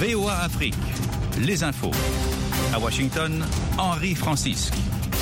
VOA Afrique, les infos. À Washington, Henri Francisque.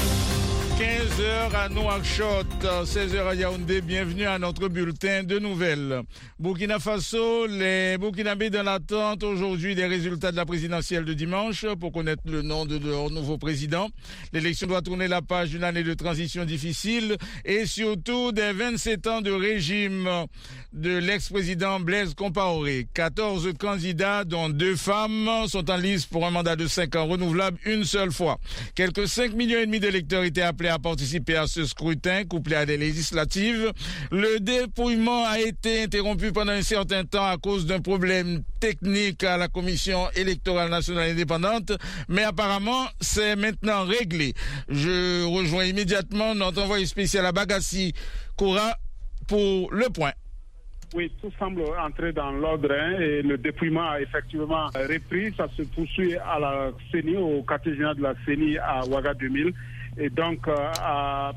15h à Nouakchott, 16h à Yaoundé, bienvenue à notre bulletin de nouvelles. Burkina Faso, les Burkinabés dans l'attente aujourd'hui des résultats de la présidentielle de dimanche pour connaître le nom de leur nouveau président. L'élection doit tourner la page d'une année de transition difficile et surtout des 27 ans de régime de l'ex-président Blaise Compaoré. 14 candidats, dont 2 femmes, sont en lice pour un mandat de 5 ans renouvelable une seule fois. Quelques 5,5 millions d'électeurs étaient appelés à participer à ce scrutin, couplé à des législatives. Le dépouillement a été interrompu pendant un certain temps à cause d'un problème technique à la Commission électorale nationale indépendante, mais apparemment, c'est maintenant réglé. Je rejoins immédiatement notre envoyé spécial à Bagassi, Koura, pour le point. Oui, tout semble entrer dans l'ordre et le dépouillement a effectivement repris. Ça se poursuit à la CENI, au quartier général de la CENI à Ouaga 2000. Et donc, à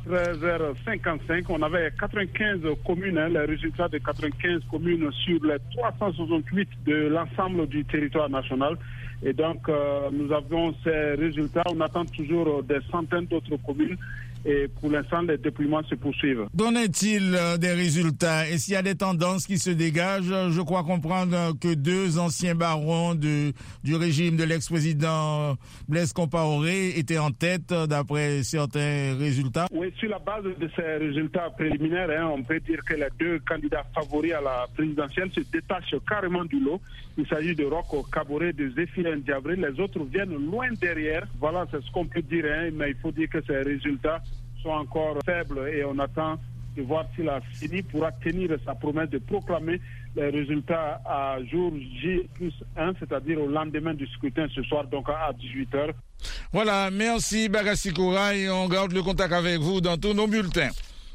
13h55, on avait 95 communes, les résultats de 95 communes sur les 368 de l'ensemble du territoire national. Et donc, nous avons ces résultats. On attend toujours des centaines d'autres communes. Et pour l'instant, les dépouillements se poursuivent. Qu'en est-il des résultats? Est-ce qu'il y a des tendances qui se dégagent? Je crois comprendre que 2 anciens barons du régime de l'ex-président Blaise Compaoré étaient en tête d'après certains résultats. Oui, sur la base de ces résultats préliminaires, on peut dire que les 2 candidats favoris à la présidentielle se détachent carrément du lot. Il s'agit de Roch Kaboré, de Zéphirin Diabré. Les autres viennent loin derrière. Voilà, c'est ce qu'on peut dire, mais il faut dire que ces résultats sont encore faibles et on attend de voir si la CENI pourra tenir sa promesse de proclamer les résultats à jour J+1, c'est-à-dire au lendemain du scrutin ce soir, donc à 18h. Voilà, merci Bagassi Koura et on garde le contact avec vous dans tous nos bulletins.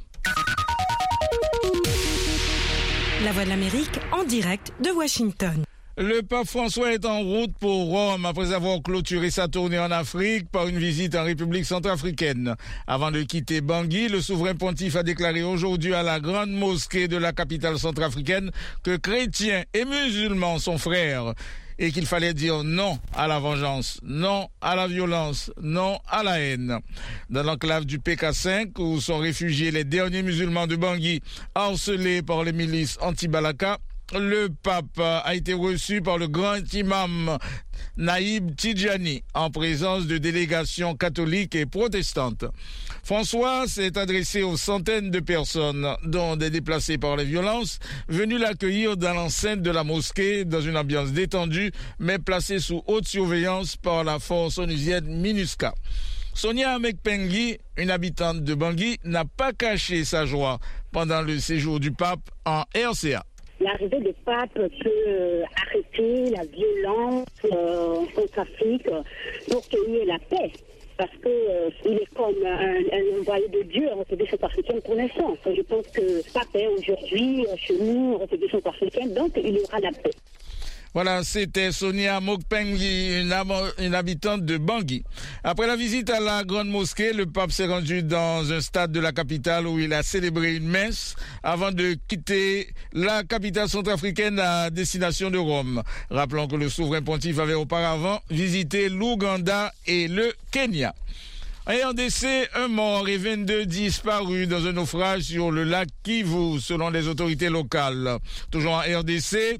La Voix de l'Amérique en direct de Washington. Le pape François est en route pour Rome après avoir clôturé sa tournée en Afrique par une visite en République centrafricaine. Avant de quitter Bangui, le souverain pontife a déclaré aujourd'hui à la grande mosquée de la capitale centrafricaine que chrétiens et musulmans sont frères et qu'il fallait dire non à la vengeance, non à la violence, non à la haine. Dans l'enclave du PK5, où sont réfugiés les derniers musulmans de Bangui, harcelés par les milices anti-Balaka, le pape a été reçu par le grand imam Naïb Tidjani en présence de délégations catholiques et protestantes. François s'est adressé aux centaines de personnes, dont des déplacés par les violences, venus l'accueillir dans l'enceinte de la mosquée dans une ambiance détendue, mais placée sous haute surveillance par la force onusienne MINUSCA. Sonia Mekpengi, une habitante de Bangui, n'a pas caché sa joie pendant le séjour du pape en RCA. L'arrivée du pape peut arrêter la violence en Centrafrique pour qu'il y ait la paix. Parce qu'il est comme un envoyé de Dieu en République centrafricaine pour l'instant. Je pense que le pape est aujourd'hui chez nous en République centrafricaine, donc il y aura la paix. Voilà, c'était Sonia Mokpengi, une habitante de Bangui. Après la visite à la grande mosquée, le pape s'est rendu dans un stade de la capitale où il a célébré une messe avant de quitter la capitale centrafricaine à destination de Rome. Rappelons que le souverain pontife avait auparavant visité l'Ouganda et le Kenya. En RDC, un mort et 22 disparus dans un naufrage sur le lac Kivu, selon les autorités locales. Toujours en RDC,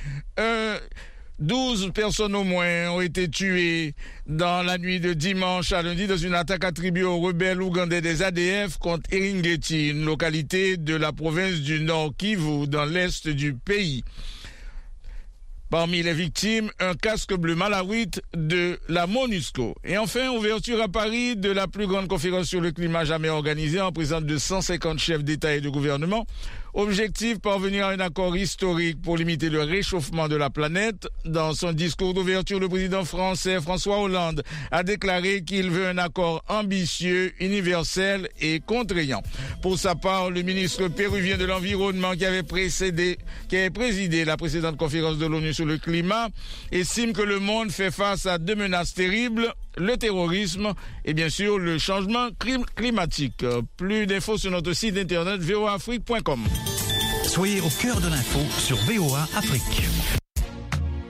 12 personnes au moins ont été tuées dans la nuit de dimanche à lundi dans une attaque attribuée aux rebelles ougandais des ADF contre Eringeti, une localité de la province du Nord Kivu, dans l'est du pays. Parmi les victimes, un casque bleu malawite de la MONUSCO. Et enfin, ouverture à Paris de la plus grande conférence sur le climat jamais organisée en présence de 150 chefs d'État et de gouvernement. Objectif, parvenir à un accord historique pour limiter le réchauffement de la planète. Dans son discours d'ouverture, le président français François Hollande a déclaré qu'il veut un accord ambitieux, universel et contraignant. Pour sa part, le ministre péruvien de l'Environnement qui avait présidé la précédente conférence de l'ONU sur le climat estime que le monde fait face à 2 menaces terribles, le terrorisme et bien sûr le changement climatique. Plus d'infos sur notre site internet voaafrique.com. Soyez au cœur de l'info sur VOA Afrique.